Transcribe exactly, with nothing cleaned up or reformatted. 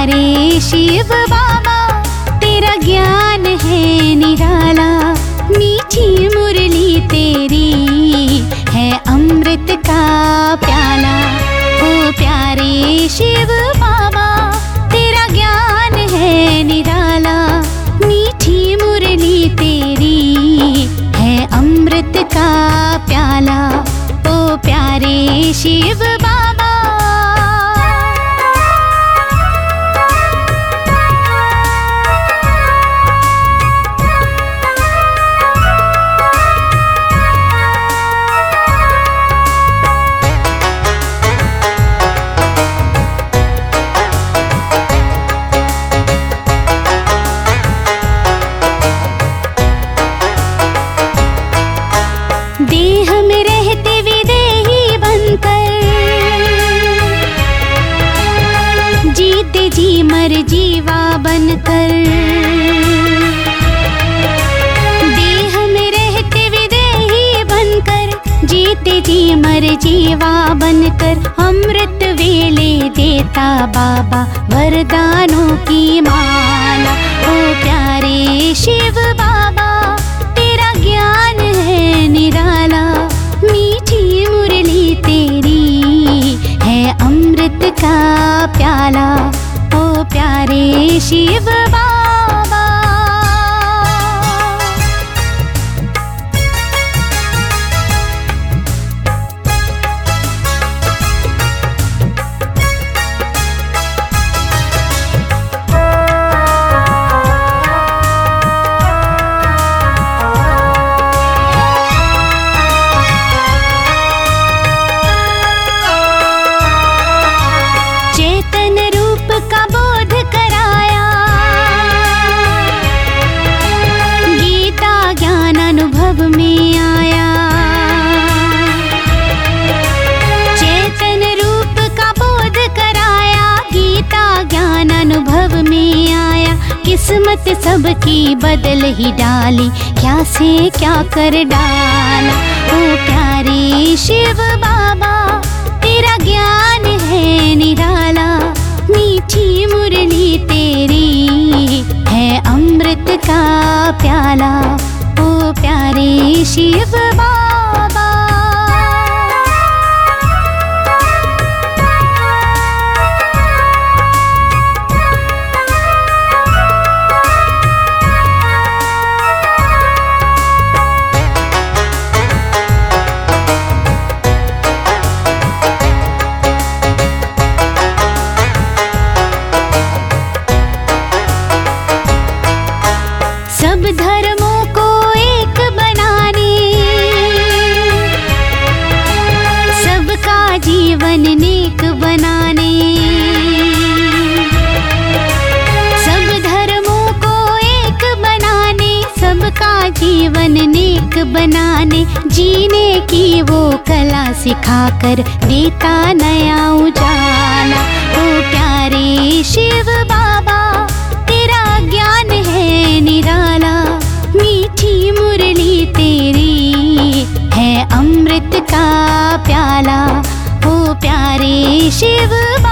प्यारे शिव बाबा तेरा ज्ञान है निराला। मीठी मुरली तेरी है अमृत का प्याला। ओ प्यारे शिव बाबा तेरा ज्ञान है निराला। मीठी मुरली तेरी है अमृत का प्याला। ओ प्यारे शिव बाबा। देह में रहते विदेही बनकर, जीते जी मर जीवा बनकर। देह में रहते विदेही बनकर, जीते जी मर जीवा बनकर। अमृत वेले देता बाबा वरदानों की माला। ओ प्यारे शिव बाबा तेरा ज्ञान है निराला। मीठी मुरली तेरी है अमृत का प्याला। ओ प्यारे शिव बाबा। चेतन रूप का बोध कराया, गीता ज्ञान अनुभव में आया। चेतन रूप का बोध कराया, गीता ज्ञान अनुभव में आया। किस्मत सबकी बदल ही डाली, क्या से क्या कर डाला। ओ प्यारे शिव बाबा तेरा ज्ञान है निराला। मीठी मुरली तेरी है अमृत का प्याला। ओ प्यारे शिव बाबा। सब धर्मों को एक बनाने, सबका जीवन नेक बनाने। सब धर्मों को एक बनाने, सबका जीवन नेक बनाने। जीने की वो कला सिखाकर देता नया उजाला। ओ प्यारे शिव बाबा तेरा ज्ञान है निराला। मीठी मुरली तेरी है अमृत का प्याला। ओ प्यारे शिव बाबा।